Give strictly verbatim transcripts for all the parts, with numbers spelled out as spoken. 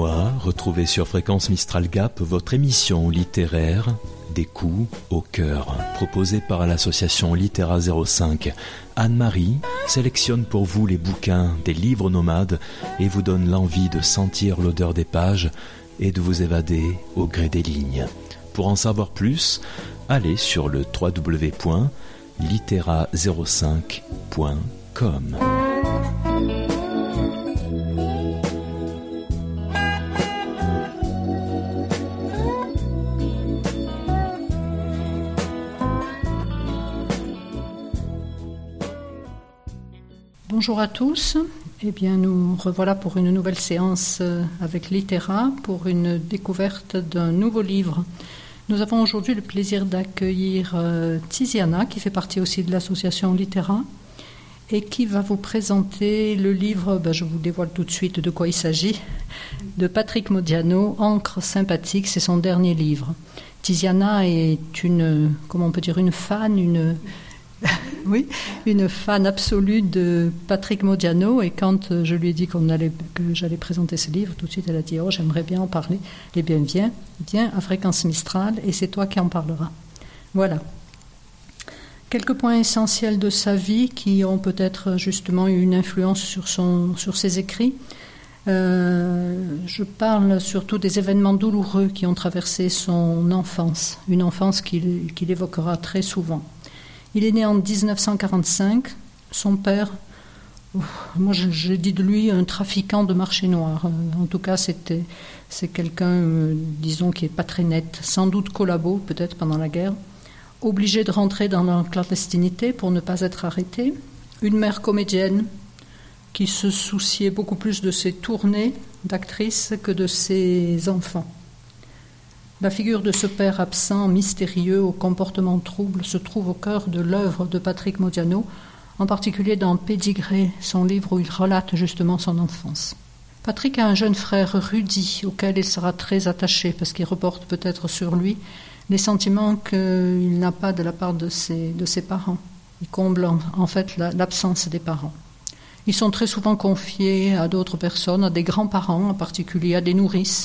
mois, retrouvez sur Fréquence Mistral Gap votre émission littéraire Des coups au cœur, proposée par l'association Littéra zéro cinq. Anne-Marie sélectionne pour vous les bouquins des livres nomades et vous donne l'envie de sentir l'odeur des pages et de vous évader au gré des lignes. Pour en savoir plus, allez sur le w w w point littéra zéro cinq point com. Bonjour à tous, eh bien, nous revoilà pour une nouvelle séance avec Littéra pour une découverte d'un nouveau livre. Nous avons aujourd'hui le plaisir d'accueillir Tiziana, qui fait partie aussi de l'association Littéra, et qui va vous présenter le livre, ben je vous dévoile tout de suite de quoi il s'agit, de Patrick Modiano, Encre sympathique, c'est son dernier livre. Tiziana est une, comment on peut dire, une fan, une... Oui, une fan absolue de Patrick Modiano, et quand je lui ai dit qu'on allait, que j'allais présenter ce livre, tout de suite elle a dit « Oh, j'aimerais bien en parler ». Eh bien, viens, viens à Fréquence Mistral et c'est toi qui en parleras. Voilà. Quelques points essentiels de sa vie qui ont peut-être justement eu une influence sur, son, sur ses écrits. Euh, je parle surtout des événements douloureux qui ont traversé son enfance, une enfance qu'il, qu'il évoquera très souvent. Il est né en dix-neuf cent quarante-cinq. Son père, moi j'ai dit de lui un trafiquant de marché noir. En tout cas, c'était, c'est quelqu'un, euh, disons, qui n'est pas très net, sans doute collabo, peut-être pendant la guerre, obligé de rentrer dans la clandestinité pour ne pas être arrêté. Une mère comédienne qui se souciait beaucoup plus de ses tournées d'actrice que de ses enfants. La figure de ce père absent, mystérieux, au comportement trouble, se trouve au cœur de l'œuvre de Patrick Modiano, en particulier dans Pédigré, son livre où il relate justement son enfance. Patrick a un jeune frère, Rudy, auquel il sera très attaché, parce qu'il reporte peut-être sur lui les sentiments qu'il n'a pas de la part de ses, de ses parents. Il comble en, en fait la, l'absence des parents. Ils sont très souvent confiés à d'autres personnes, à des grands-parents en particulier, à des nourrices.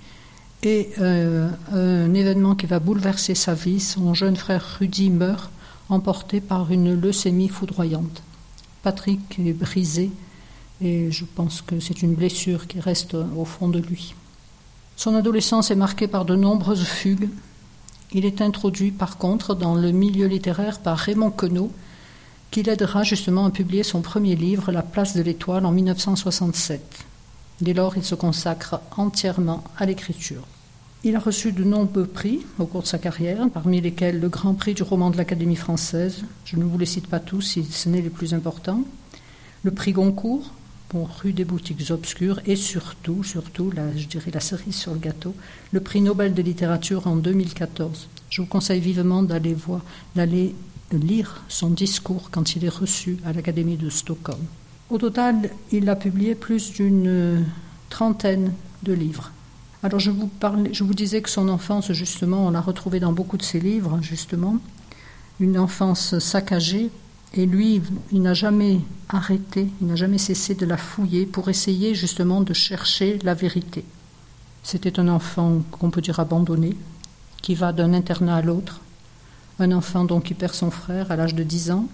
Et euh, un événement qui va bouleverser sa vie, son jeune frère Rudy meurt, emporté par une leucémie foudroyante. Patrick est brisé et je pense que c'est une blessure qui reste au fond de lui. Son adolescence est marquée par de nombreuses fugues. Il est introduit par contre dans le milieu littéraire par Raymond Queneau, qui l'aidera justement à publier son premier livre, La place de l'étoile, en dix-neuf cent soixante-sept. Dès lors, il se consacre entièrement à l'écriture. Il a reçu de nombreux prix au cours de sa carrière, parmi lesquels le Grand Prix du roman de l'Académie française, je ne vous les cite pas tous, si ce n'est les plus importants, le prix Goncourt, pour Rue des boutiques obscures, et surtout, surtout, la, je dirais la cerise sur le gâteau, le prix Nobel de littérature en deux mille quatorze. Je vous conseille vivement d'aller voir, d'aller lire son discours quand il est reçu à l'Académie de Stockholm. Au total, il a publié plus d'une trentaine de livres. Alors je vous, parlais, je vous disais que son enfance, justement, on l'a retrouvée dans beaucoup de ses livres, justement, une enfance saccagée, et lui, il n'a jamais arrêté, il n'a jamais cessé de la fouiller pour essayer justement de chercher la vérité. C'était un enfant qu'on peut dire abandonné, qui va d'un internat à l'autre, un enfant donc qui perd son frère à l'âge de dix ans.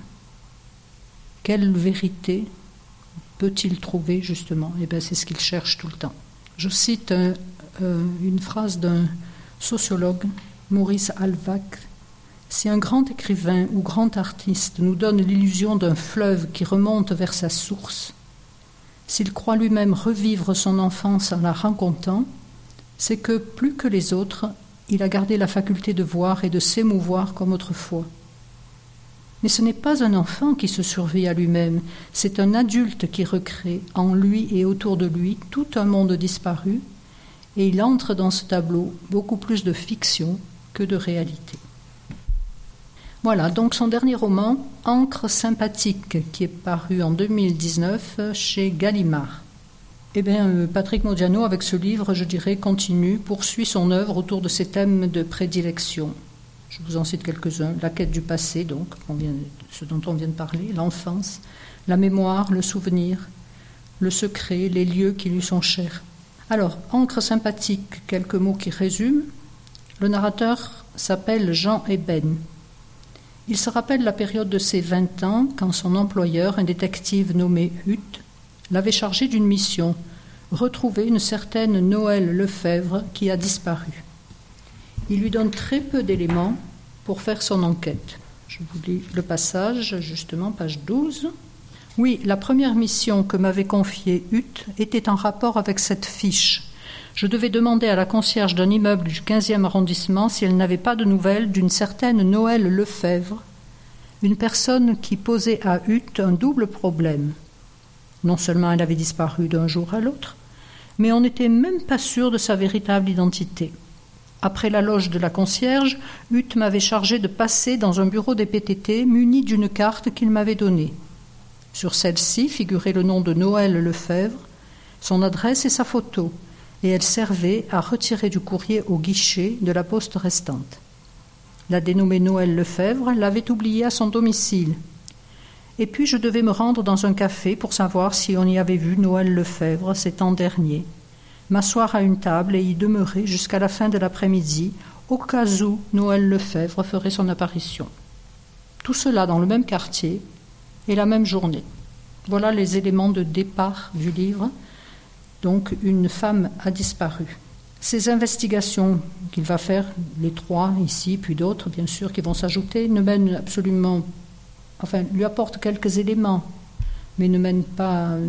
Quelle vérité peut-il trouver justement ? Eh bien, c'est ce qu'il cherche tout le temps. Je cite un, euh, une phrase d'un sociologue, Maurice Halbach. Si un grand écrivain ou grand artiste nous donne l'illusion d'un fleuve qui remonte vers sa source, s'il croit lui-même revivre son enfance en la racontant, c'est que, plus que les autres, il a gardé la faculté de voir et de s'émouvoir comme autrefois. Mais ce n'est pas un enfant qui se survit à lui-même, c'est un adulte qui recrée en lui et autour de lui tout un monde disparu, et il entre dans ce tableau beaucoup plus de fiction que de réalité. Voilà, donc son dernier roman, Encre sympathique, qui est paru en deux mille dix-neuf chez Gallimard. Eh bien, Patrick Modiano, avec ce livre, je dirais, continue, poursuit son œuvre autour de ses thèmes de prédilection. Je vous en cite quelques-uns. La quête du passé, donc, on vient, ce dont on vient de parler, l'enfance, la mémoire, le souvenir, le secret, les lieux qui lui sont chers. Alors, encre sympathique, quelques mots qui résument. Le narrateur s'appelle Jean Eben. Il se rappelle la période de ses vingt ans quand son employeur, un détective nommé Hutt, l'avait chargé d'une mission, retrouver une certaine Noël Lefebvre qui a disparu. Il lui donne très peu d'éléments pour faire son enquête. Je vous lis le passage, justement, page douze. Oui, la première mission que m'avait confiée Hutt était en rapport avec cette fiche. Je devais demander à la concierge d'un immeuble du quinzième arrondissement si elle n'avait pas de nouvelles d'une certaine Noël Lefebvre, une personne qui posait à Hutt un double problème. Non seulement elle avait disparu d'un jour à l'autre, mais on n'était même pas sûr de sa véritable identité. Après la loge de la concierge, Hutt m'avait chargé de passer dans un bureau des P T T muni d'une carte qu'il m'avait donnée. Sur celle-ci figurait le nom de Noël Lefebvre, son adresse et sa photo, et elle servait à retirer du courrier au guichet de la poste restante. La dénommée Noël Lefebvre l'avait oubliée à son domicile. Et puis je devais me rendre dans un café pour savoir si on y avait vu Noël Lefebvre cet an dernier, m'asseoir à une table et y demeurer jusqu'à la fin de l'après-midi, au cas où Noël Lefebvre ferait son apparition. Tout cela dans le même quartier et la même journée. Voilà les éléments de départ du livre. Donc, une femme a disparu. Ces investigations qu'il va faire, les trois ici, puis d'autres, bien sûr, qui vont s'ajouter, ne mènent absolument... Enfin, lui apportent quelques éléments, mais ne mènent pas euh,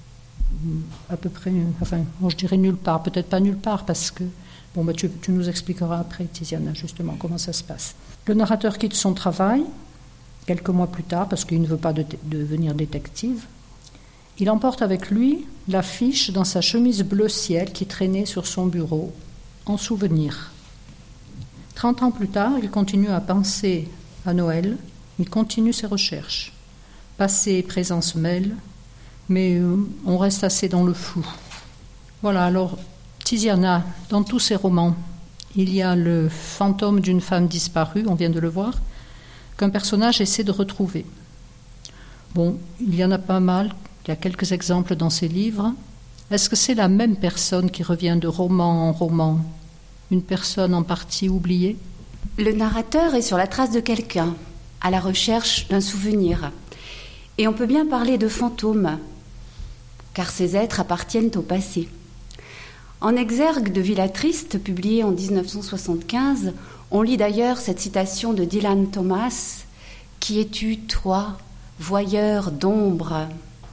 à peu près... Enfin, bon, je dirais nulle part, peut-être pas nulle part, parce que... Bon, bah, tu, tu nous expliqueras après, Tiziana, justement, comment ça se passe. Le narrateur quitte son travail, quelques mois plus tard, parce qu'il ne veut pas de, devenir détective. Il emporte avec lui la fiche dans sa chemise bleu ciel qui traînait sur son bureau, en souvenir. Trente ans plus tard, il continue à penser à Noël, il continue ses recherches. Passé et présent se mêlent, mais euh, on reste assez dans le flou. Voilà, alors, Tiziana, dans tous ses romans, il y a le fantôme d'une femme disparue, on vient de le voir, qu'un personnage essaie de retrouver. Bon, il y en a pas mal. Il y a quelques exemples dans ces livres. Est-ce que c'est la même personne qui revient de roman en roman, une personne en partie oubliée? Le narrateur est sur la trace de quelqu'un, à la recherche d'un souvenir. Et on peut bien parler de fantômes, car ces êtres appartiennent au passé. En exergue de Villa Triste, publié en dix-neuf cent soixante-quinze, on lit d'ailleurs cette citation de Dylan Thomas, « Qui es-tu, toi, voyeur d'ombre ?»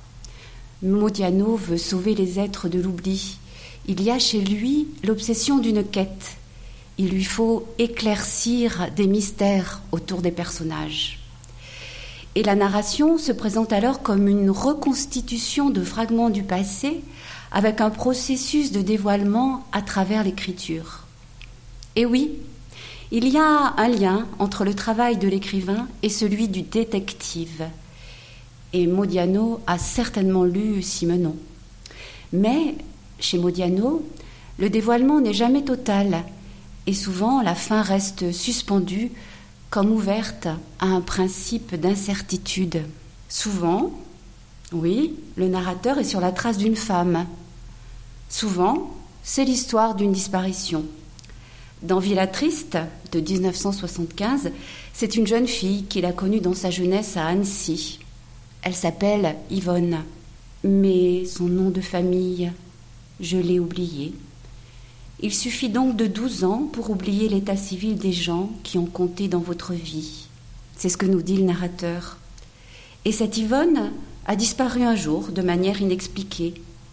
Modiano veut sauver les êtres de l'oubli. Il y a chez lui l'obsession d'une quête. Il lui faut éclaircir des mystères autour des personnages. Et la narration se présente alors comme une reconstitution de fragments du passé avec un processus de dévoilement à travers l'écriture. Et oui, il y a un lien entre le travail de l'écrivain et celui du détective. Et Modiano a certainement lu Simenon. Mais, chez Modiano, le dévoilement n'est jamais total, et souvent la fin reste suspendue, comme ouverte à un principe d'incertitude. Souvent, oui, le narrateur est sur la trace d'une femme. Souvent, c'est l'histoire d'une disparition. Dans Villa Triste, de dix-neuf cent soixante-quinze, c'est une jeune fille qu'il a connue dans sa jeunesse à Annecy. Elle s'appelle Yvonne, mais son nom de famille, je l'ai oublié. Il suffit donc de douze ans pour oublier l'état civil des gens qui ont compté dans votre vie. C'est ce que nous dit le narrateur. Et cette Yvonne a disparu un jour de manière inexpliquée.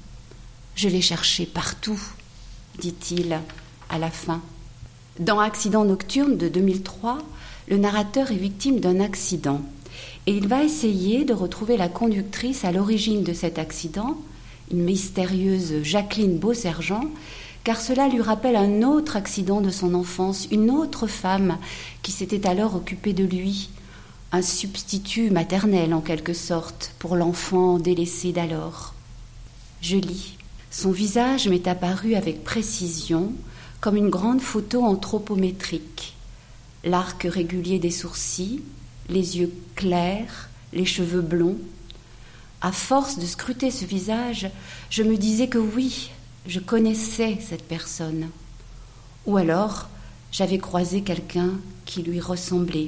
Je l'ai cherchée partout, dit-il à la fin. Dans Accident nocturne de deux mille trois, le narrateur est victime d'un accident. Et il va essayer de retrouver la conductrice à l'origine de cet accident, une mystérieuse Jacqueline Beausergent, car cela lui rappelle un autre accident de son enfance, une autre femme qui s'était alors occupée de lui, un substitut maternel en quelque sorte pour l'enfant délaissé d'alors. Je lis. Son visage m'est apparu avec précision comme une grande photo anthropométrique. L'arc régulier des sourcils, les yeux clairs, les cheveux blonds. À force de scruter ce visage, je me disais que oui, je connaissais cette personne. Ou alors, j'avais croisé quelqu'un qui lui ressemblait.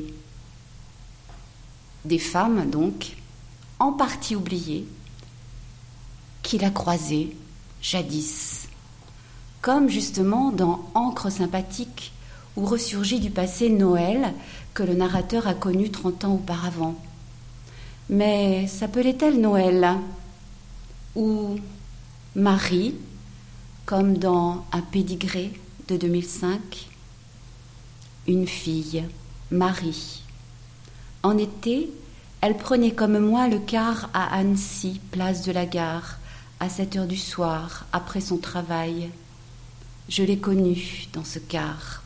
Des femmes, donc, en partie oubliées, qu'il a croisées jadis. Comme justement dans Encre sympathique, où ressurgit du passé Noël que le narrateur a connu trente ans auparavant. Mais s'appelait-elle Noël ? Ou Marie, comme dans Un pédigré de deux mille cinq ? Une fille, Marie. En été, elle prenait comme moi le car à Annecy, place de la Gare, à sept heures du soir, après son travail. Je l'ai connue dans ce car.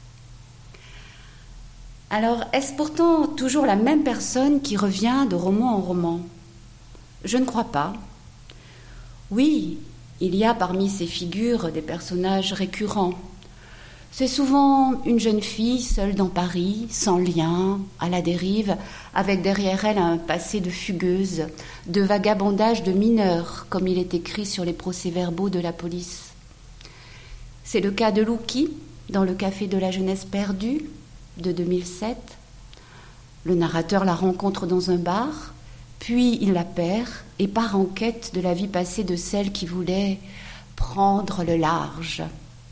Alors, est-ce pourtant toujours la même personne qui revient de roman en roman ? Je ne crois pas. Oui, il y a parmi ces figures des personnages récurrents. C'est souvent une jeune fille seule dans Paris, sans lien, à la dérive, avec derrière elle un passé de fugueuse, de vagabondage de mineurs, comme il est écrit sur les procès-verbaux de la police. C'est le cas de Louki, dans Le Café de la jeunesse perdue, de deux mille sept. Le narrateur la rencontre dans un bar, puis il la perd et part en quête de la vie passée de celle qui voulait prendre le large.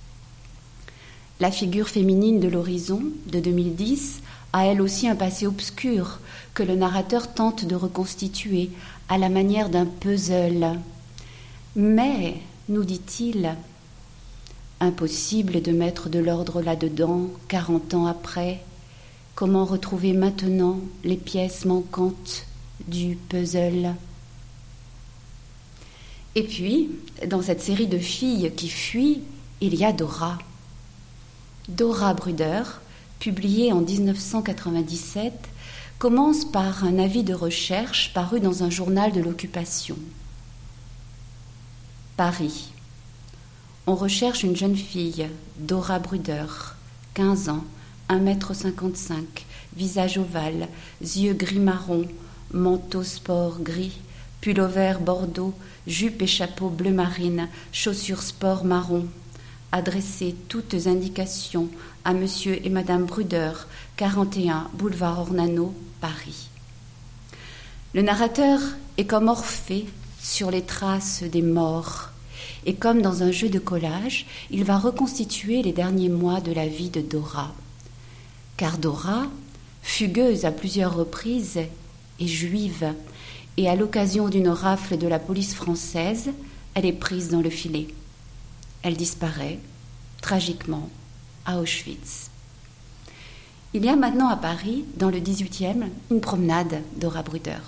La figure féminine de l'horizon, de deux mille dix, a elle aussi un passé obscur que le narrateur tente de reconstituer à la manière d'un puzzle. Mais, nous dit-il, impossible de mettre de l'ordre là-dedans, quarante ans après. Comment retrouver maintenant les pièces manquantes du puzzle ? Et puis, dans cette série de filles qui fuient, il y a Dora. Dora Bruder, publiée en dix-neuf cent quatre-vingt-dix-sept, commence par un avis de recherche paru dans un journal de l'occupation. Paris. On recherche une jeune fille, Dora Bruder, quinze ans, un mètre cinquante-cinq, visage ovale, yeux gris-marron, manteau sport gris, pull-over bordeaux, jupe et chapeau bleu marine, chaussures sport marron. Adressez toutes indications à Monsieur et Madame Bruder, quarante et un, boulevard Ornano, Paris. Le narrateur est comme Orphée sur les traces des morts. Et comme dans un jeu de collage, il va reconstituer les derniers mois de la vie de Dora. Car Dora, fugueuse à plusieurs reprises, est juive, et à l'occasion d'une rafle de la police française, elle est prise dans le filet. Elle disparaît, tragiquement, à Auschwitz. Il y a maintenant à Paris, dans le dix-huitième, une promenade Dora Bruder.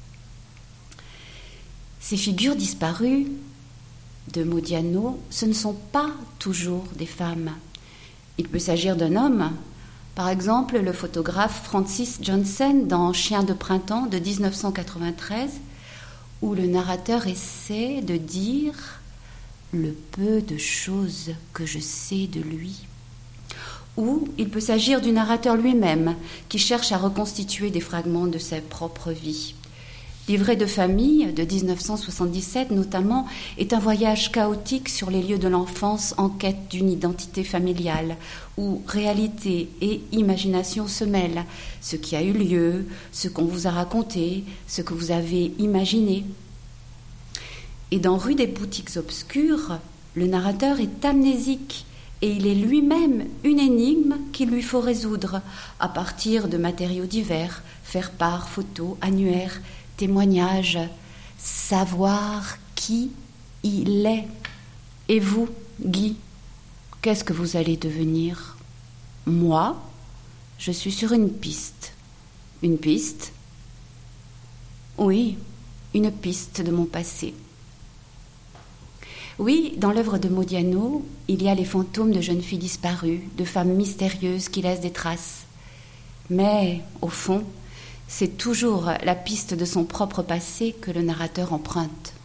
Ces figures disparues de Modiano, ce ne sont pas toujours des femmes. Il peut s'agir d'un homme, par exemple le photographe Francis Johnson dans Chien de printemps de dix-neuf cent quatre-vingt-treize, où le narrateur essaie de dire le peu de choses que je sais de lui. Ou il peut s'agir du narrateur lui-même qui cherche à reconstituer des fragments de sa propre vie. Livret de famille de dix-neuf cent soixante-dix-sept notamment est un voyage chaotique sur les lieux de l'enfance en quête d'une identité familiale où réalité et imagination se mêlent, ce qui a eu lieu, ce qu'on vous a raconté, ce que vous avez imaginé. Et dans Rue des boutiques obscures, le narrateur est amnésique et il est lui-même une énigme qu'il lui faut résoudre à partir de matériaux divers, faire-part, photos, annuaires, témoignages, savoir qui il est. Et vous, Guy, qu'est-ce que vous allez devenir ? Moi, je suis sur une piste. Une piste ? Oui, une piste de mon passé. Oui, dans l'œuvre de Modiano, il y a les fantômes de jeunes filles disparues, de femmes mystérieuses qui laissent des traces. Mais, au fond, c'est toujours la piste de son propre passé que le narrateur emprunte.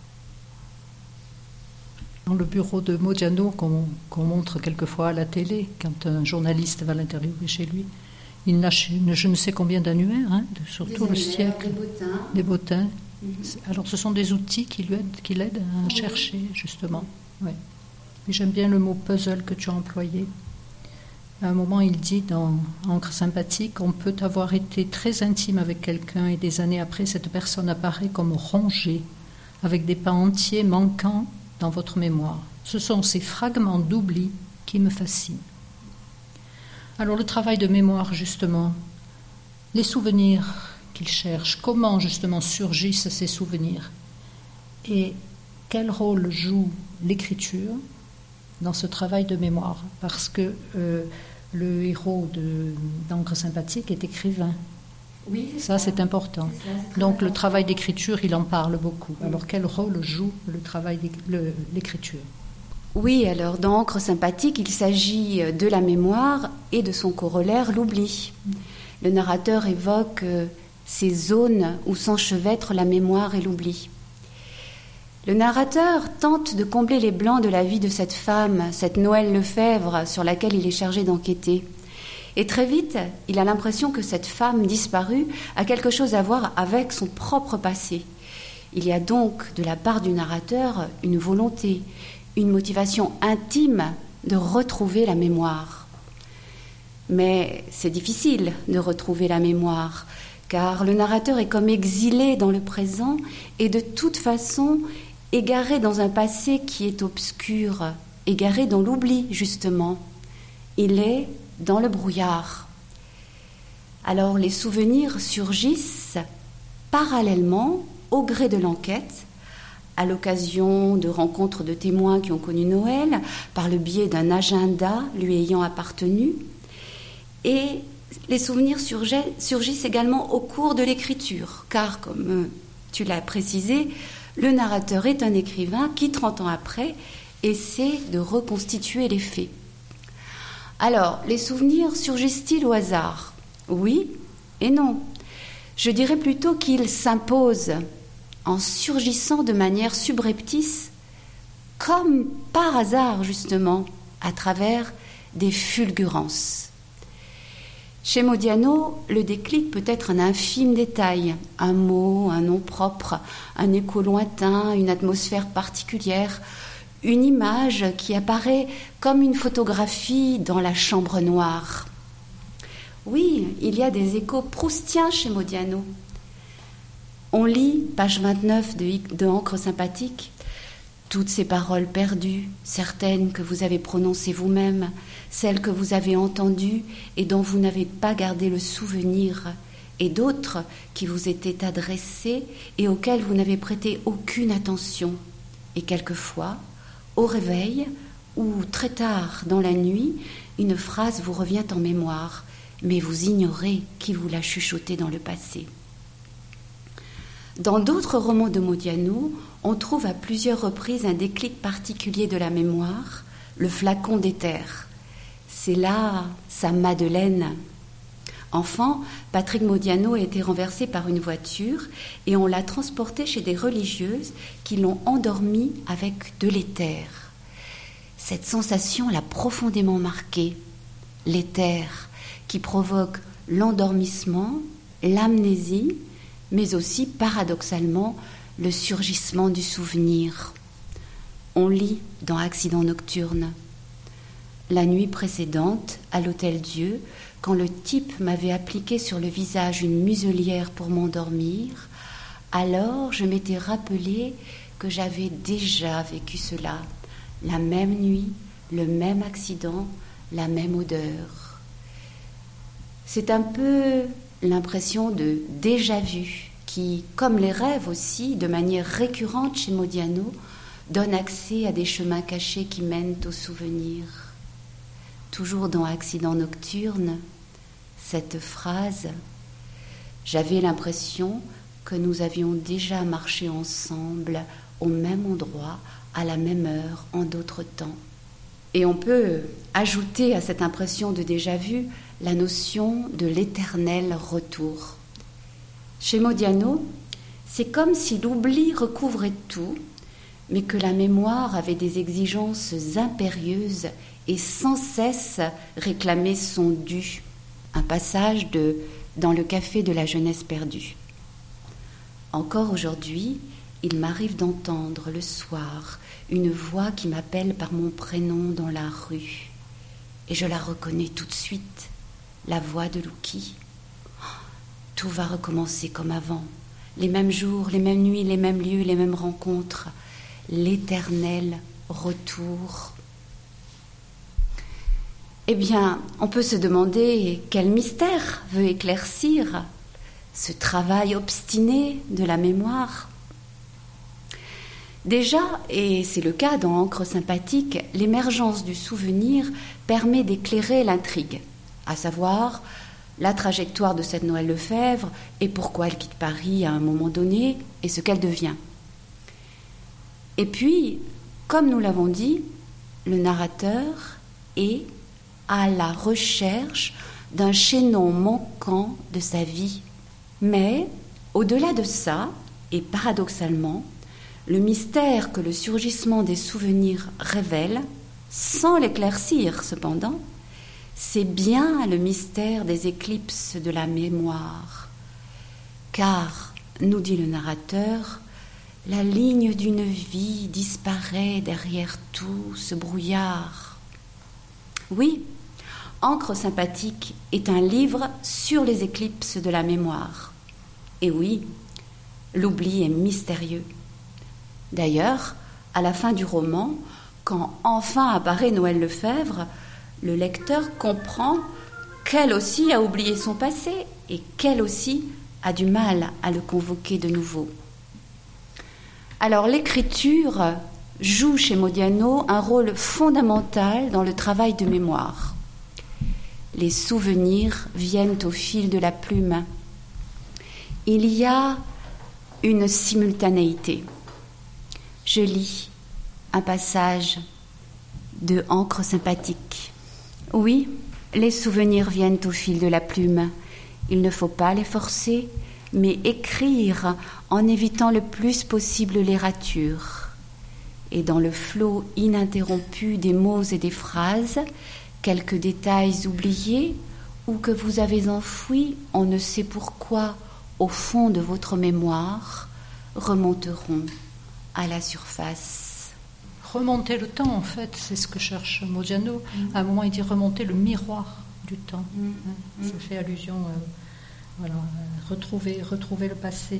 Dans le bureau de Modiano, qu'on, qu'on montre quelquefois à la télé, quand un journaliste va l'interviewer chez lui, il n'a je ne sais combien d'annuaires, hein, de, sur tout le siècle. Des bottins. Des bottins. Mm-hmm. Alors ce sont des outils qui, lui aident, qui l'aident à oui. chercher, justement. Oui. Et j'aime bien le mot puzzle que tu as employé. À un moment, il dit dans Encre sympathique, on peut avoir été très intime avec quelqu'un et des années après, cette personne apparaît comme rongée, avec des pans entiers manquants dans votre mémoire. Ce sont ces fragments d'oubli qui me fascinent. Alors le travail de mémoire, justement, les souvenirs qu'il cherche, comment justement surgissent ces souvenirs et quel rôle joue l'écriture dans ce travail de mémoire, parce que euh, le héros de, d'Encre sympathique est écrivain. Oui, c'est ça, ça c'est important. C'est ça, c'est Donc important. le travail d'écriture, il en parle beaucoup. Alors quel rôle joue le travail le, l'écriture? Oui, alors dans Encre sympathique, il s'agit de la mémoire et de son corollaire, l'oubli. Le narrateur évoque euh, ces zones où s'enchevêtrent la mémoire et l'oubli. Le narrateur tente de combler les blancs de la vie de cette femme, cette Noël Lefebvre, sur laquelle il est chargé d'enquêter. Et très vite, il a l'impression que cette femme disparue a quelque chose à voir avec son propre passé. Il y a donc, de la part du narrateur, une volonté, une motivation intime de retrouver la mémoire. Mais c'est difficile de retrouver la mémoire, car le narrateur est comme exilé dans le présent et de toute façon égaré dans un passé qui est obscur, égaré dans l'oubli, justement. Il est dans le brouillard. Alors les souvenirs surgissent parallèlement au gré de l'enquête, à l'occasion de rencontres de témoins qui ont connu Noël, par le biais d'un agenda lui ayant appartenu. Et les souvenirs surgissent également au cours de l'écriture, car, comme tu l'as précisé, le narrateur est un écrivain qui, trente ans après, essaie de reconstituer les faits. Alors, les souvenirs surgissent-ils au hasard? Oui et non. Je dirais plutôt qu'ils s'imposent en surgissant de manière subreptice, comme par hasard justement, à travers des fulgurances. Chez Modiano, le déclic peut être un infime détail, un mot, un nom propre, un écho lointain, une atmosphère particulière, une image qui apparaît comme une photographie dans la chambre noire. Oui, il y a des échos proustiens chez Modiano. On lit, page vingt-neuf de, de Encre sympathique, toutes ces paroles perdues, certaines que vous avez prononcées vous-même, celles que vous avez entendues et dont vous n'avez pas gardé le souvenir, et d'autres qui vous étaient adressées et auxquelles vous n'avez prêté aucune attention. Et quelquefois, au réveil ou très tard dans la nuit, une phrase vous revient en mémoire, mais vous ignorez qui vous l'a chuchotée dans le passé. Dans d'autres romans de Modiano, on trouve à plusieurs reprises un déclic particulier de la mémoire, le flacon d'éther. C'est là sa Madeleine. Enfant, Patrick Modiano a été renversé par une voiture et on l'a transporté chez des religieuses qui l'ont endormi avec de l'éther. Cette sensation l'a profondément marqué. L'éther qui provoque l'endormissement, l'amnésie, mais aussi, paradoxalement, le surgissement du souvenir. On lit dans Accident nocturne. La nuit précédente, à l'Hôtel-Dieu, quand le type m'avait appliqué sur le visage une muselière pour m'endormir, alors je m'étais rappelé que j'avais déjà vécu cela, la même nuit, le même accident, la même odeur. C'est un peu l'impression de déjà-vu qui, comme les rêves aussi, de manière récurrente chez Modiano, donne accès à des chemins cachés qui mènent aux souvenirs. Toujours dans Accident nocturne, cette phrase « J'avais l'impression que nous avions déjà marché ensemble au même endroit, à la même heure, en d'autres temps. » Et on peut ajouter à cette impression de déjà-vu la notion de l'éternel retour. Chez Modiano, c'est comme si l'oubli recouvrait tout, mais que la mémoire avait des exigences impérieuses et sans cesse réclamait son dû. Un passage de « Dans le café de la jeunesse perdue ». Encore aujourd'hui, il m'arrive d'entendre le soir une voix qui m'appelle par mon prénom dans la rue. Et je la reconnais tout de suite, la voix de Louki. Tout va recommencer comme avant. Les mêmes jours, les mêmes nuits, les mêmes lieux, les mêmes rencontres. L'éternel retour. Eh bien, on peut se demander quel mystère veut éclaircir ce travail obstiné de la mémoire. Déjà, et c'est le cas dans Encre sympathique, l'émergence du souvenir permet d'éclairer l'intrigue, à savoir la trajectoire de cette Noël Lefèvre et pourquoi elle quitte Paris à un moment donné et ce qu'elle devient. Et puis, comme nous l'avons dit, le narrateur est à la recherche d'un chaînon manquant de sa vie. Mais, au-delà de ça, et paradoxalement, le mystère que le surgissement des souvenirs révèle, sans l'éclaircir cependant, c'est bien le mystère des éclipses de la mémoire. Car, nous dit le narrateur, la ligne d'une vie disparaît derrière tout ce brouillard. Oui, Encre sympathique est un livre sur les éclipses de la mémoire. Et oui, l'oubli est mystérieux. D'ailleurs, à la fin du roman, quand enfin apparaît Noël Lefèvre, le lecteur comprend qu'elle aussi a oublié son passé et qu'elle aussi a du mal à le convoquer de nouveau. Alors l'écriture joue chez Modiano un rôle fondamental dans le travail de mémoire. Les souvenirs viennent au fil de la plume. Il y a une simultanéité. Je lis un passage de Encre sympathique. Oui, les souvenirs viennent au fil de la plume. Il ne faut pas les forcer, mais écrire en évitant le plus possible les ratures. Et dans le flot ininterrompu des mots et des phrases, quelques détails oubliés ou que vous avez enfouis, on ne sait pourquoi, au fond de votre mémoire, remonteront à la surface. Remonter le temps, en fait, c'est ce que cherche Modiano. Mm. À un moment, il dit remonter le miroir du temps. Mm. Ça mm. fait allusion, euh, voilà, euh, retrouver, retrouver le passé.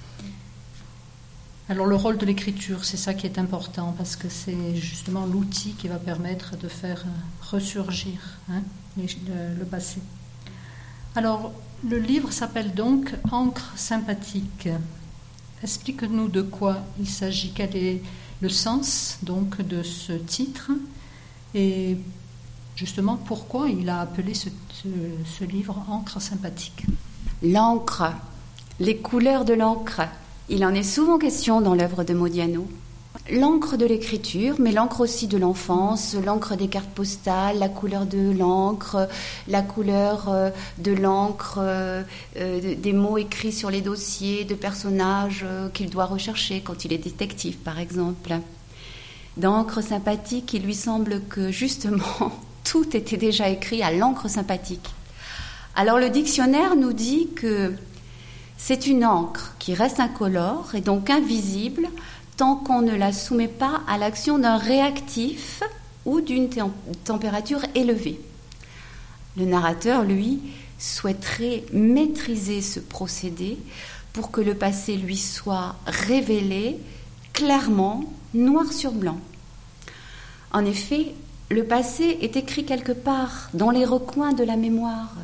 Alors, le rôle de l'écriture, c'est ça qui est important, parce que c'est justement l'outil qui va permettre de faire ressurgir hein, les, le, le passé. Alors, le livre s'appelle donc Encre sympathique. Explique-nous de quoi il s'agit, quel est le sens donc de ce titre et justement pourquoi il a appelé ce, ce, ce livre Encre sympathique. L'encre, les couleurs de l'encre, il en est souvent question dans l'œuvre de Modiano. L'encre de l'écriture, mais l'encre aussi de l'enfance, l'encre des cartes postales, la couleur de l'encre, la couleur euh, de l'encre euh, euh, des mots écrits sur les dossiers de personnages euh, qu'il doit rechercher quand il est détective, par exemple. Dans Encre sympathique, il lui semble que justement tout était déjà écrit à l'encre sympathique. Alors le dictionnaire nous dit que c'est une encre qui reste incolore et donc invisible tant qu'on ne la soumet pas à l'action d'un réactif ou d'une t- température élevée. Le narrateur, lui, souhaiterait maîtriser ce procédé pour que le passé lui soit révélé clairement, noir sur blanc. En effet, le passé est écrit quelque part dans les recoins de la mémoire.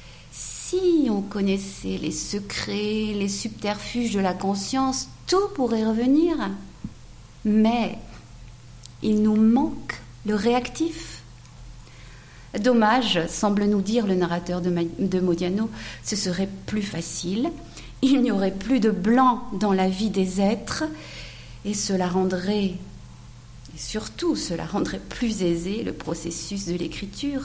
Si on connaissait les secrets, les subterfuges de la conscience, tout pourrait revenir. Mais il nous manque le réactif. Dommage, semble nous dire le narrateur de, Ma- de Modiano, ce serait plus facile, il n'y aurait plus de blanc dans la vie des êtres, et cela rendrait, et surtout cela rendrait plus aisé le processus de l'écriture.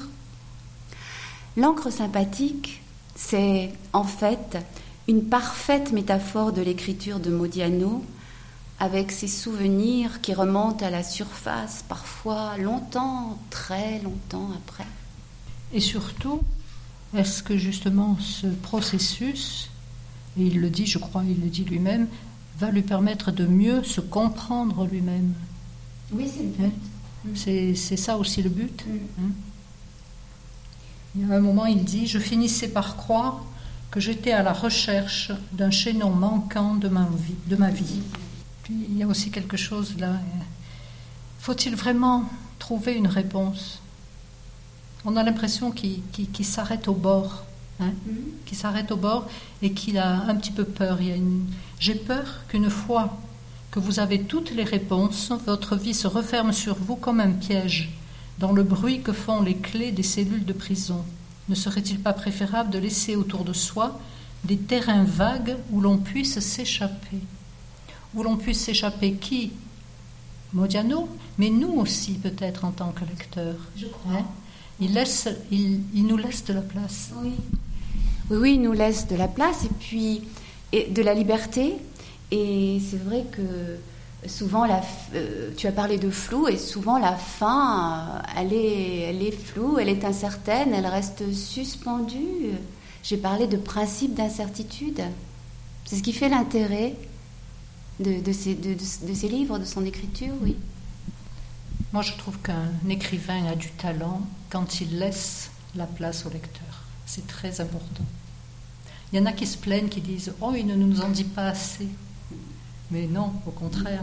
L'encre sympathique, c'est en fait une parfaite métaphore de l'écriture de Modiano, avec ses souvenirs qui remontent à la surface, parfois longtemps, très longtemps après. Et surtout, est-ce que justement ce processus, et il le dit, je crois, il le dit lui-même, va lui permettre de mieux se comprendre lui-même. Oui, c'est le but. Hein? C'est, c'est ça aussi le but. Mm. Hein? Il y a un moment, il dit « Je finissais par croire que j'étais à la recherche d'un chaînon manquant de ma vie. De ma vie. » Puis il y a aussi quelque chose là. Faut-il vraiment trouver une réponse ? On a l'impression qu'il, qu'il, qu'il s'arrête au bord. Hein, Mm. qui s'arrête au bord et qu'il a un petit peu peur. Il y a une... J'ai peur qu'une fois que vous avez toutes les réponses, votre vie se referme sur vous comme un piège, dans le bruit que font les clés des cellules de prison. Ne serait-il pas préférable de laisser autour de soi des terrains vagues où l'on puisse s'échapper ? Où l'on puisse s'échapper qui ? Modiano, mais nous aussi peut-être en tant que lecteurs. Je crois. Hein ? il, laisse, il, il nous laisse de la place. Oui. Oui, oui, il nous laisse de la place et puis et de la liberté. Et c'est vrai que souvent, la, euh, tu as parlé de flou, et souvent la fin, euh, elle est, elle est floue, elle est incertaine, elle reste suspendue. J'ai parlé de principe d'incertitude. C'est ce qui fait l'intérêt de, de, ces, de, de, de ces livres, de son écriture, oui. Moi, je trouve qu'un écrivain a du talent quand il laisse la place au lecteur. C'est très important. Il y en a qui se plaignent, qui disent « Oh, il ne nous en dit pas assez ». Mais non, au contraire.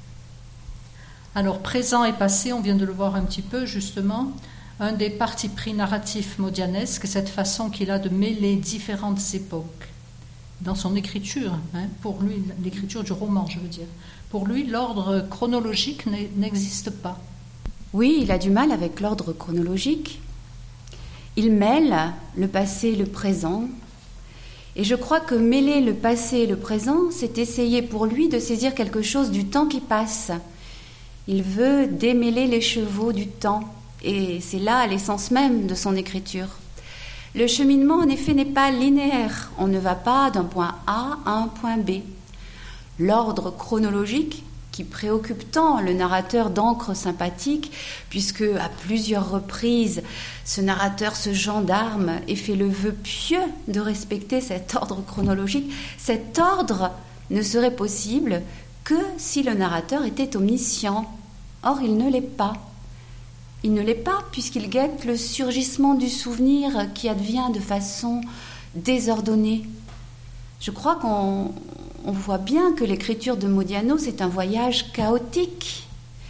Alors, présent et passé, on vient de le voir un petit peu, justement. Un des partis pris narratifs modianesques, cette façon qu'il a de mêler différentes époques dans son écriture. Hein, pour lui, l'écriture du roman, je veux dire. Pour lui, l'ordre chronologique n'existe pas. Oui, il a du mal avec l'ordre chronologique. Il mêle le passé et le présent. Et je crois que mêler le passé et le présent, c'est essayer pour lui de saisir quelque chose du temps qui passe. Il veut démêler les chevaux du temps. Et c'est là l'essence même de son écriture. Le cheminement, en effet, n'est pas linéaire. On ne va pas d'un point A à un point B. L'ordre chronologique, qui préoccupe tant le narrateur d'encre sympathique, puisque à plusieurs reprises, ce narrateur se gendarme et fait le vœu pieux de respecter cet ordre chronologique, cet ordre ne serait possible que si le narrateur était omniscient. Or, il ne l'est pas. Il ne l'est pas puisqu'il guette le surgissement du souvenir qui advient de façon désordonnée. Je crois qu'on on voit bien que l'écriture de Modiano, c'est un voyage chaotique.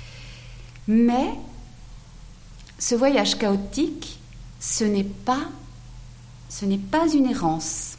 Mais ce voyage chaotique, ce n'est pas, ce n'est pas une errance.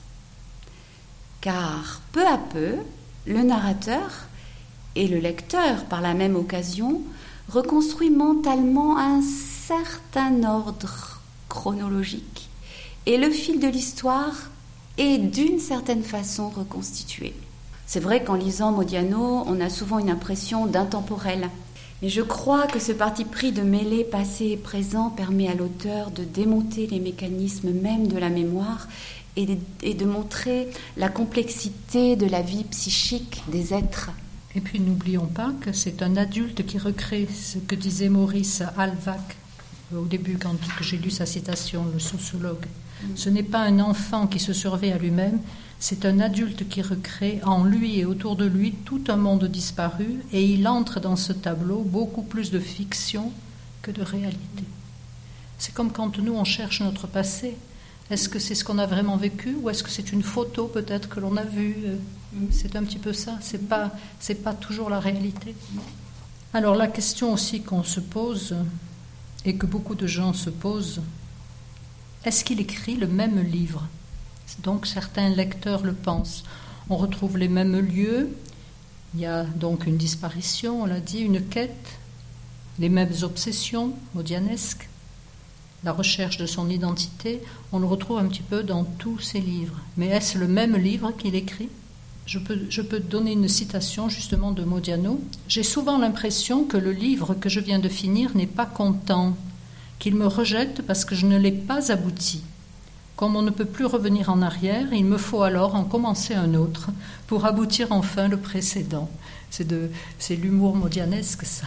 Car peu à peu, le narrateur et le lecteur, par la même occasion, reconstruit mentalement un certain ordre chronologique. Et le fil de l'histoire est d'une certaine façon reconstitué. C'est vrai qu'en lisant Modiano, on a souvent une impression d'intemporel. Mais je crois que ce parti pris de mêler passé et présent permet à l'auteur de démonter les mécanismes même de la mémoire et de, et de montrer la complexité de la vie psychique des êtres. Et puis n'oublions pas que c'est un adulte qui recrée ce que disait Maurice Halbwach au début quand j'ai lu sa citation, le sociologue. Ce n'est pas un enfant qui se surveille à lui-même, c'est un adulte qui recrée en lui et autour de lui tout un monde disparu, et il entre dans ce tableau beaucoup plus de fiction que de réalité. C'est comme quand nous on cherche notre passé. Est-ce que c'est ce qu'on a vraiment vécu ou est-ce que c'est une photo peut-être que l'on a vue ? C'est un petit peu ça, c'est pas, c'est pas toujours la réalité. Alors la question aussi qu'on se pose et que beaucoup de gens se posent, est-ce qu'il écrit le même livre ? Donc certains lecteurs le pensent. On retrouve les mêmes lieux, il y a donc une disparition, on l'a dit, une quête, les mêmes obsessions modianesques, la recherche de son identité, on le retrouve un petit peu dans tous ses livres. Mais est-ce le même livre qu'il écrit ? Je peux, je peux donner une citation justement de Modiano. « J'ai souvent l'impression que le livre que je viens de finir n'est pas content, qu'il me rejette parce que je ne l'ai pas abouti. Comme on ne peut plus revenir en arrière, il me faut alors en commencer un autre pour aboutir enfin le précédent. » C'est, de, c'est l'humour modianesque, ça.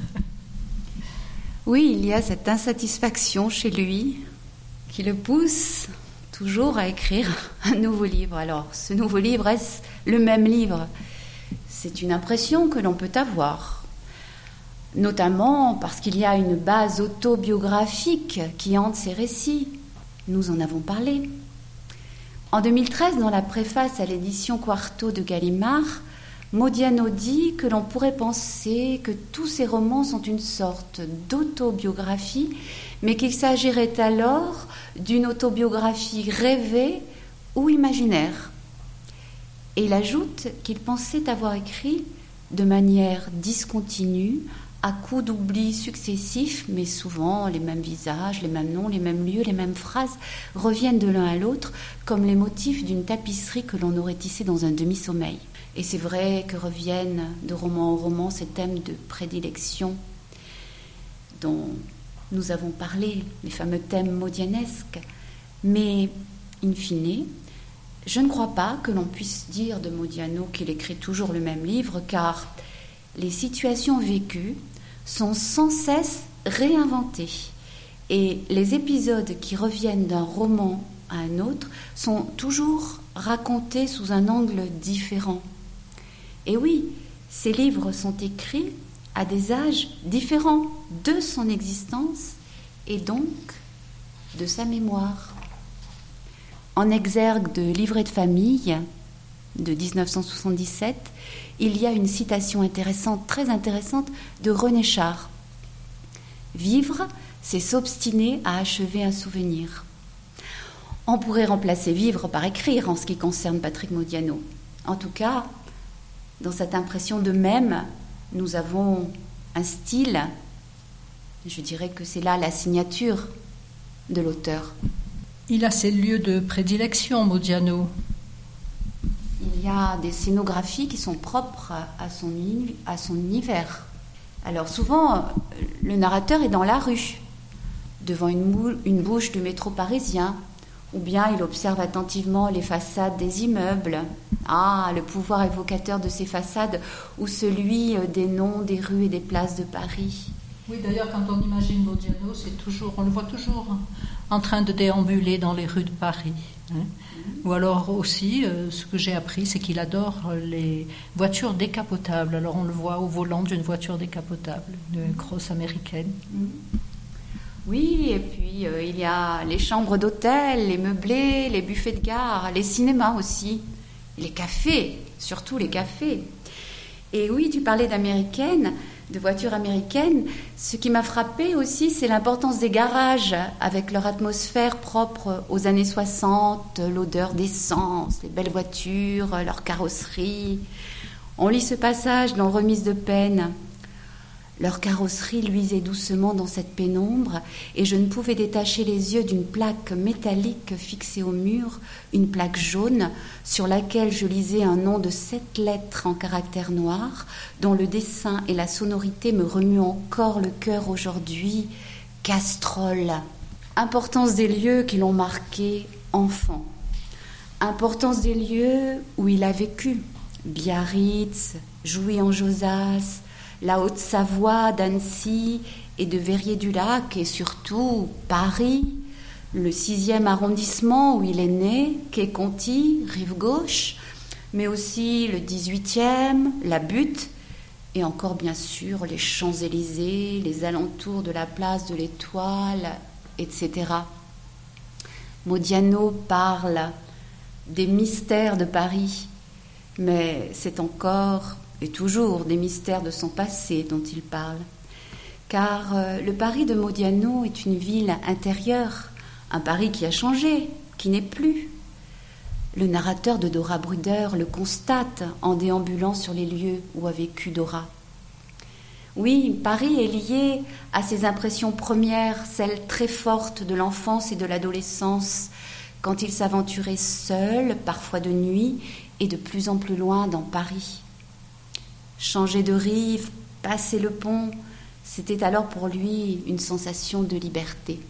Oui, il y a cette insatisfaction chez lui qui le pousse toujours à écrire un nouveau livre. Alors, ce nouveau livre, est-ce le même livre ? c'est une impression que l'on peut avoir, notamment parce qu'il y a une base autobiographique qui hante ces récits. Nous en avons parlé. En deux mille treize, dans la préface à l'édition Quarto de Gallimard, Modiano dit que l'on pourrait penser que tous ces romans sont une sorte d'autobiographie, mais qu'il s'agirait alors d'une autobiographie rêvée ou imaginaire. Et il ajoute qu'il pensait avoir écrit de manière discontinue, à coups d'oubli successifs, mais souvent les mêmes visages, les mêmes noms, les mêmes lieux, les mêmes phrases reviennent de l'un à l'autre comme les motifs d'une tapisserie que l'on aurait tissée dans un demi-sommeil. Et c'est vrai que reviennent de roman en roman ces thèmes de prédilection dont nous avons parlé, les fameux thèmes modianesques. Mais, in fine, je ne crois pas que l'on puisse dire de Modiano qu'il écrit toujours le même livre, car les situations vécues sont sans cesse réinventées. Et les épisodes qui reviennent d'un roman à un autre sont toujours racontés sous un angle différent. Et oui, ces livres sont écrits à des âges différents de son existence et donc de sa mémoire. En exergue de Livret de famille de dix-neuf cent soixante-dix-sept, il y a une citation intéressante, très intéressante, de René Char. « Vivre, c'est s'obstiner à achever un souvenir. » On pourrait remplacer vivre par écrire en ce qui concerne Patrick Modiano. En tout cas, dans cette impression de même, nous avons un style, je dirais que c'est là la signature de l'auteur. Il a ses lieux de prédilection, Modiano. Il y a des scénographies qui sont propres à son, à son univers. Alors souvent, le narrateur est dans la rue, devant une, moule, une bouche du métro parisien, ou bien il observe attentivement les façades des immeubles. Ah, le pouvoir évocateur de ces façades, ou celui des noms des rues et des places de Paris. Oui, d'ailleurs, quand on imagine Modiano, c'est toujours, on le voit toujours en train de déambuler dans les rues de Paris. Hein. Mm-hmm. Ou alors aussi, euh, ce que j'ai appris, c'est qu'il adore les voitures décapotables. Alors on le voit au volant d'une voiture décapotable, d'une crosse américaine. Mm-hmm. Oui, et puis euh, il y a les chambres d'hôtel, les meublés, les buffets de gare, les cinémas aussi, les cafés, surtout les cafés. Et oui, tu parlais d'américaines, de voitures américaines. Ce qui m'a frappé aussi, c'est l'importance des garages, avec leur atmosphère propre aux années soixante, l'odeur d'essence, les belles voitures, leur carrosserie. On lit ce passage dans Remise de peine. Leur carrosserie luisait doucement dans cette pénombre, et je ne pouvais détacher les yeux d'une plaque métallique fixée au mur, une plaque jaune, sur laquelle je lisais un nom de sept lettres en caractères noirs, dont le dessin et la sonorité me remuent encore le cœur aujourd'hui. Castrol. Importance des lieux qui l'ont marqué enfant. Importance des lieux où il a vécu. Biarritz, Jouy-en-Josas, la Haute-Savoie, d'Annecy et de Verrier-du-Lac, et surtout Paris, le sixième arrondissement où il est né, quai Conti, rive gauche, mais aussi le dix-huitième, la Butte, et encore bien sûr les Champs-Élysées, les alentours de la place de l'Étoile, et cetera. Modiano parle des mystères de Paris, mais c'est encore et toujours des mystères de son passé dont il parle. Car euh, le Paris de Modiano est une ville intérieure, un Paris qui a changé, qui n'est plus. Le narrateur de Dora Bruder le constate en déambulant sur les lieux où a vécu Dora. Oui, Paris est lié à ses impressions premières, celles très fortes de l'enfance et de l'adolescence, quand il s'aventurait seul, parfois de nuit, et de plus en plus loin dans Paris. Changer de rive, passer le pont, c'était alors pour lui une sensation de liberté.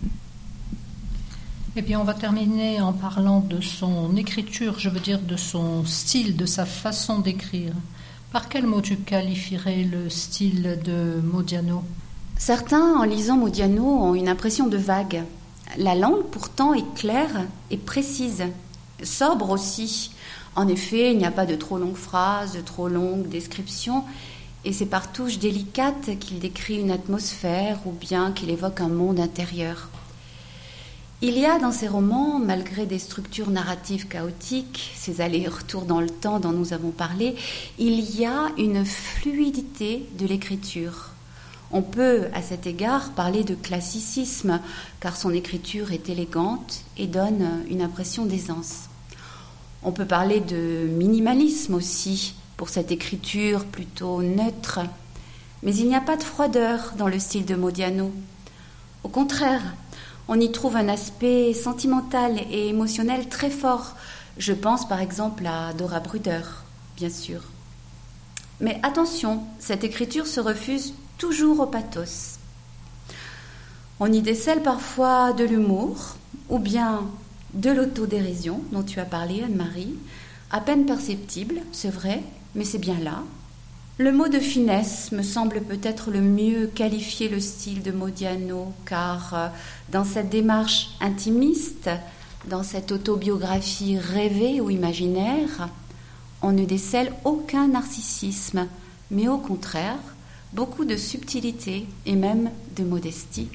Eh bien, on va terminer en parlant de son écriture, je veux dire de son style, de sa façon d'écrire. Par quel mot tu qualifierais le style de Modiano ? Certains, en lisant Modiano, ont une impression de vague. La langue, pourtant, est claire et précise, sobre aussi. En effet, il n'y a pas de trop longues phrases, de trop longues descriptions, et c'est par touches délicates qu'il décrit une atmosphère ou bien qu'il évoque un monde intérieur. Il y a dans ces romans, malgré des structures narratives chaotiques, ces allers-retours dans le temps dont nous avons parlé, il y a une fluidité de l'écriture. On peut, à cet égard, parler de classicisme, car son écriture est élégante et donne une impression d'aisance. On peut parler de minimalisme aussi, pour cette écriture plutôt neutre. Mais il n'y a pas de froideur dans le style de Modiano. Au contraire, on y trouve un aspect sentimental et émotionnel très fort. Je pense par exemple à Dora Bruder, bien sûr. Mais attention, cette écriture se refuse toujours au pathos. On y décèle parfois de l'humour, ou bien de l'autodérision dont tu as parlé, Anne-Marie, à peine perceptible, c'est vrai, mais c'est bien là. Le mot de finesse me semble peut-être le mieux qualifier le style de Modiano, car euh, dans cette démarche intimiste, dans cette autobiographie rêvée ou imaginaire, on ne décèle aucun narcissisme, mais au contraire, beaucoup de subtilité et même de modestie.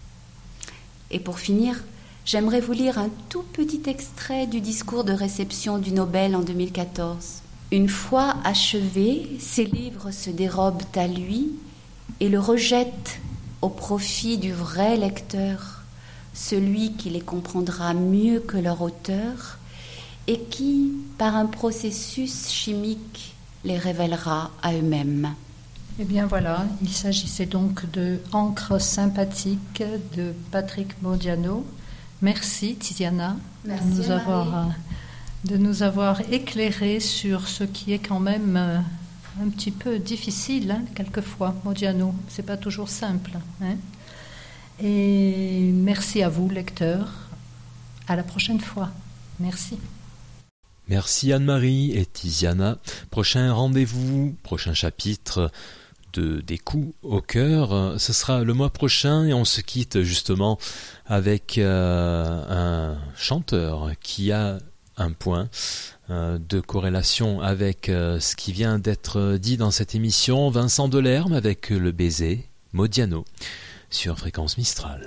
Et pour finir, j'aimerais vous lire un tout petit extrait du discours de réception du Nobel en deux mille quatorze. Une fois achevés, ces livres se dérobent à lui et le rejettent au profit du vrai lecteur, celui qui les comprendra mieux que leur auteur et qui, par un processus chimique, les révélera à eux-mêmes. Eh bien voilà, il s'agissait donc de Encre sympathique de Patrick Modiano. Merci Tiziana Merci, de nous avoir, de nous avoir éclairé sur ce qui est quand même un petit peu difficile, hein, quelquefois, Modiano. C'est pas toujours simple. Hein. Et merci à vous, lecteurs. À la prochaine fois. Merci. Merci Anne-Marie et Tiziana. Prochain rendez-vous, prochain chapitre de Des coups au cœur, ce sera le mois prochain et on se quitte justement avec euh, un chanteur qui a un point euh, de corrélation avec euh, ce qui vient d'être dit dans cette émission, Vincent Delerme avec Le baiser, Modiano, sur Fréquence Mistral.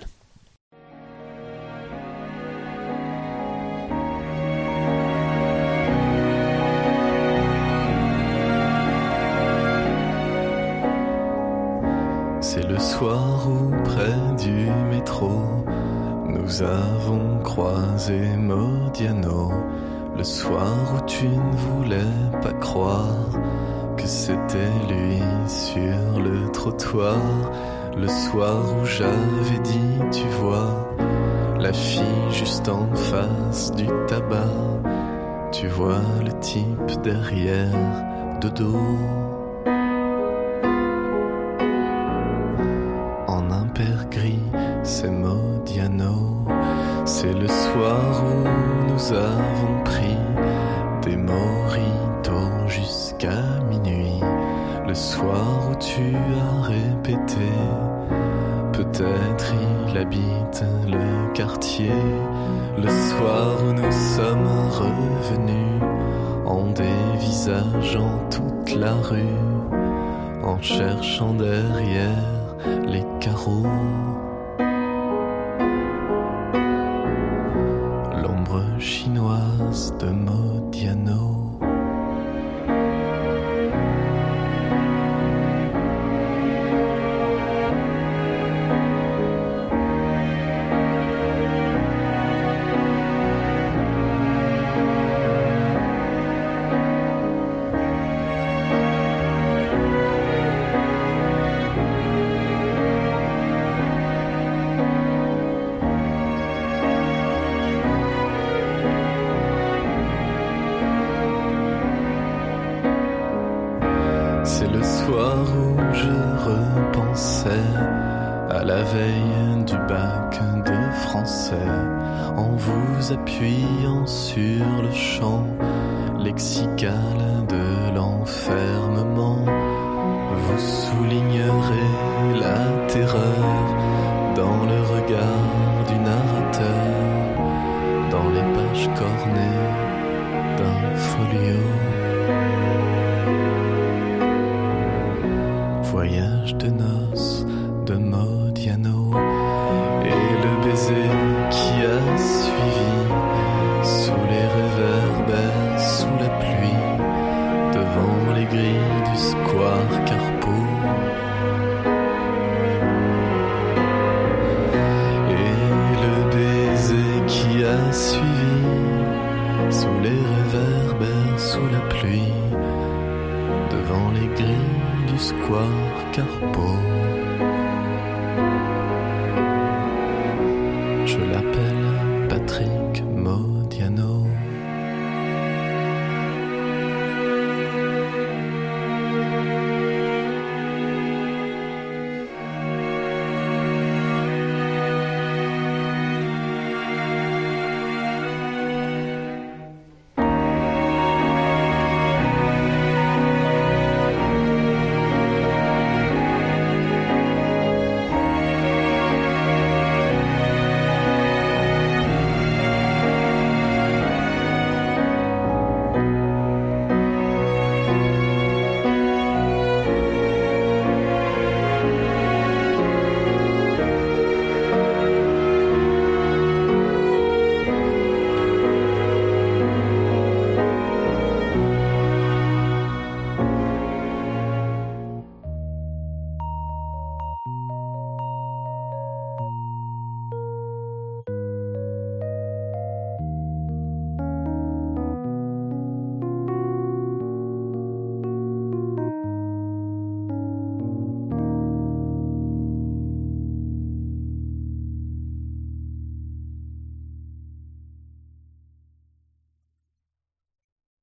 C'est le soir où près du métro nous avons croisé Modiano. Le soir où tu ne voulais pas croire que c'était lui sur le trottoir. Le soir où j'avais dit, tu vois, la fille juste en face du tabac. Tu vois le type derrière, de dos. En un père gris, c'est Modiano. C'est le soir où nous avons pris des mojitos jusqu'à minuit. Le soir où tu as répété, peut-être il habite le quartier. Le soir où nous sommes revenus en dévisageant toute la rue, en cherchant derrière les carreaux l'ombre chinoise de Modiano. C'est le soir où je repensais à la veille du bac de français, en vous appuyant sur le champ lexical de l'enfermement. Vous soulignerez la terreur dans le regard du narrateur, dans les pages cornées d'un folio. l'appel.